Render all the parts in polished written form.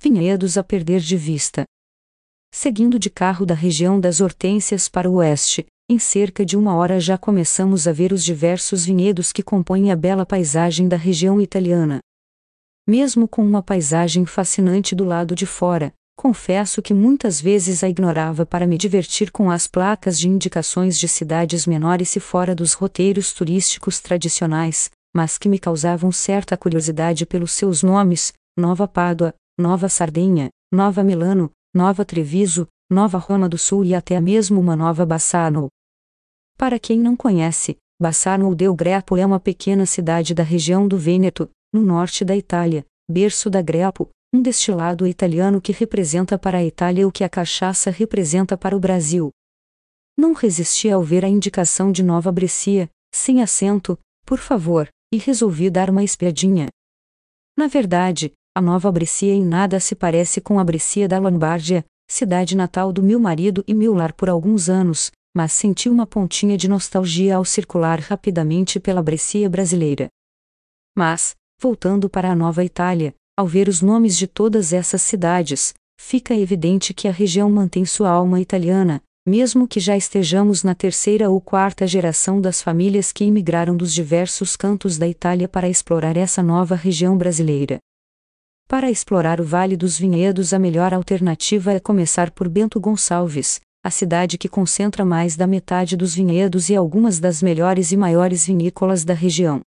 vinhedos a perder de vista. Seguindo de carro da região das Hortênsias para o oeste, em cerca de 1 hora já começamos a ver os diversos vinhedos que compõem a bela paisagem da região italiana. Mesmo com uma paisagem fascinante do lado de fora, confesso que muitas vezes a ignorava para me divertir com as placas de indicações de cidades menores e fora dos roteiros turísticos tradicionais, mas que me causavam certa curiosidade pelos seus nomes: Nova Pádua, Nova Sardenha, Nova Milano, Nova Treviso, Nova Roma do Sul e até mesmo uma Nova Bassano. Para quem não conhece, Bassano del Greco é uma pequena cidade da região do Vêneto, no norte da Itália, berço da Grepo, um destilado italiano que representa para a Itália o que a cachaça representa para o Brasil. Não resisti ao ver a indicação de Nova Brescia, sem acento, por favor, e resolvi dar uma espiadinha. Na verdade, a Nova Brescia em nada se parece com a Brescia da Lombardia, cidade natal do meu marido e meu lar por alguns anos, mas senti uma pontinha de nostalgia ao circular rapidamente pela Brescia brasileira. Mas, voltando para a Nova Itália, ao ver os nomes de todas essas cidades, fica evidente que a região mantém sua alma italiana, mesmo que já estejamos na 3ª ou 4ª geração das famílias que imigraram dos diversos cantos da Itália para explorar essa nova região brasileira. Para explorar o Vale dos Vinhedos, a melhor alternativa é começar por Bento Gonçalves, a cidade que concentra mais da metade dos vinhedos e algumas das melhores e maiores vinícolas da região.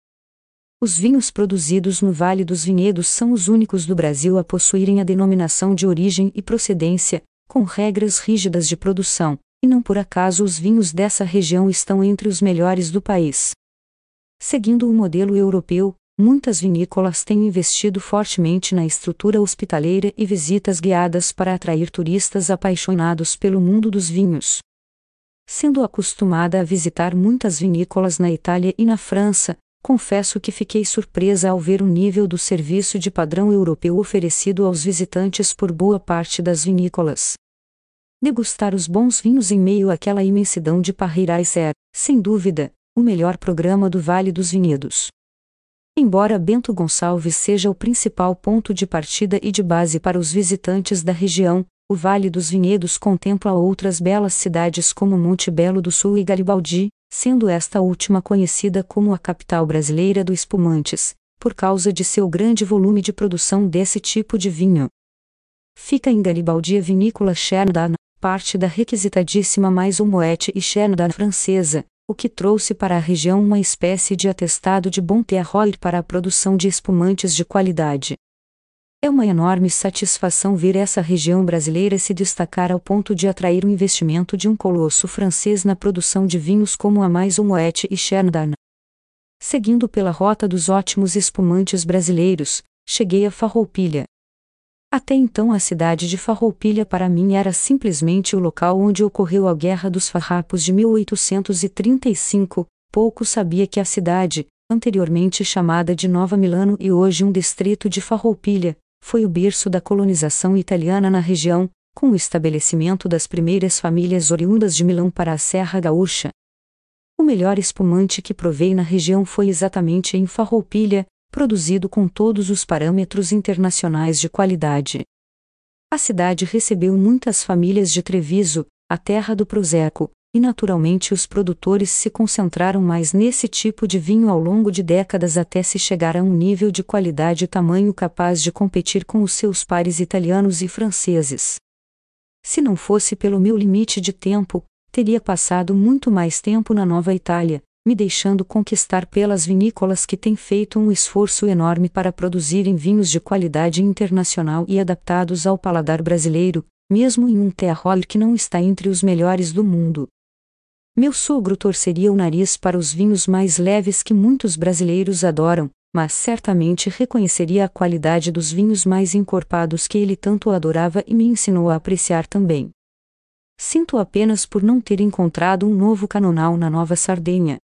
Os vinhos produzidos no Vale dos Vinhedos são os únicos do Brasil a possuírem a denominação de origem e procedência, com regras rígidas de produção, e não por acaso os vinhos dessa região estão entre os melhores do país. Seguindo o modelo europeu, muitas vinícolas têm investido fortemente na estrutura hospitaleira e visitas guiadas para atrair turistas apaixonados pelo mundo dos vinhos. Sendo acostumada a visitar muitas vinícolas na Itália e na França, confesso que fiquei surpresa ao ver o nível do serviço de padrão europeu oferecido aos visitantes por boa parte das vinícolas. Degustar os bons vinhos em meio àquela imensidão de parreirais é, sem dúvida, o melhor programa do Vale dos Vinhedos. Embora Bento Gonçalves seja o principal ponto de partida e de base para os visitantes da região, o Vale dos Vinhedos contempla outras belas cidades como Monte Belo do Sul e Garibaldi, sendo esta última conhecida como a capital brasileira do espumantes, por causa de seu grande volume de produção desse tipo de vinho. Fica em Garibaldi a vinícola Chardonnay, parte da requisitadíssima Maison Moët e Chardonnay francesa, o que trouxe para a região uma espécie de atestado de bom terroir para a produção de espumantes de qualidade. É uma enorme satisfação ver essa região brasileira se destacar ao ponto de atrair o investimento de um colosso francês na produção de vinhos como a Maison Moët e Chardonnay. Seguindo pela rota dos ótimos espumantes brasileiros, cheguei a Farroupilha. Até então a cidade de Farroupilha para mim era simplesmente o local onde ocorreu a Guerra dos Farrapos de 1835, pouco sabia que a cidade, anteriormente chamada de Nova Milano e hoje um distrito de Farroupilha, foi o berço da colonização italiana na região, com o estabelecimento das primeiras famílias oriundas de Milão para a Serra Gaúcha. O melhor espumante que provei na região foi exatamente em Farroupilha, produzido com todos os parâmetros internacionais de qualidade. A cidade recebeu muitas famílias de Treviso, a terra do Prosecco, e naturalmente os produtores se concentraram mais nesse tipo de vinho ao longo de décadas até se chegar a um nível de qualidade e tamanho capaz de competir com os seus pares italianos e franceses. Se não fosse pelo meu limite de tempo, teria passado muito mais tempo na Nova Itália, me deixando conquistar pelas vinícolas que têm feito um esforço enorme para produzirem vinhos de qualidade internacional e adaptados ao paladar brasileiro, mesmo em um terroir que não está entre os melhores do mundo. Meu sogro torceria o nariz para os vinhos mais leves que muitos brasileiros adoram, mas certamente reconheceria a qualidade dos vinhos mais encorpados que ele tanto adorava e me ensinou a apreciar também. Sinto apenas por não ter encontrado um novo Canonal na Nova Sardenha,